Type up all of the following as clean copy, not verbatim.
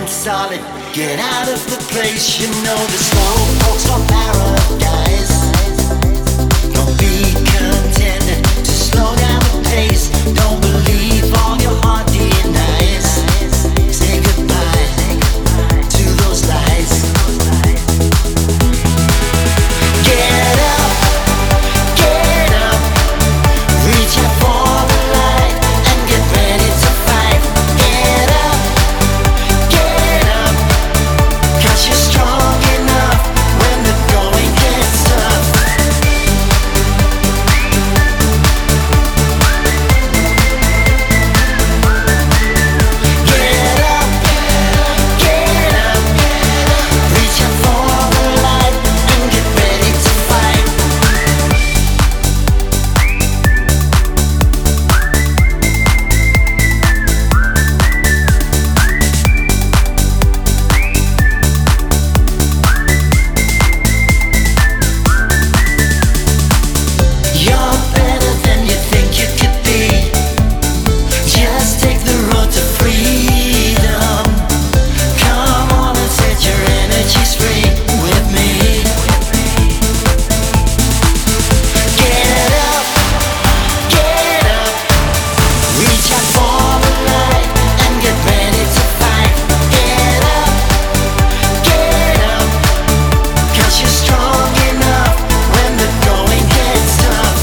stand solid. Get out of the place, you know the slow folks from paradise. Don't be contented to slow down the pace. Don't believe all your heart denies. Say goodbye to those lies. Get up, reach out for the light and get ready to fight. Get up, 'cause you're strong enough when the going gets tough. Get up, reach out for the light and get ready to fight. You're better than you think you could be. Just take the road to freedom. Come on and set your energies free with me. Get up, reach out for the light and get ready to fight. Get up, 'cause you're strong enough when the going gets tough.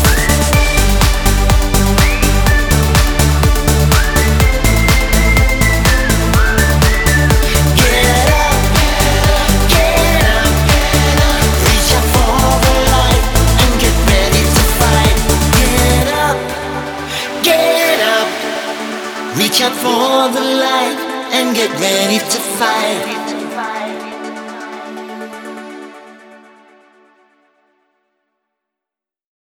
Get up, reach out for the light and get ready to fight. Get up, reach out for the light and get ready to fight.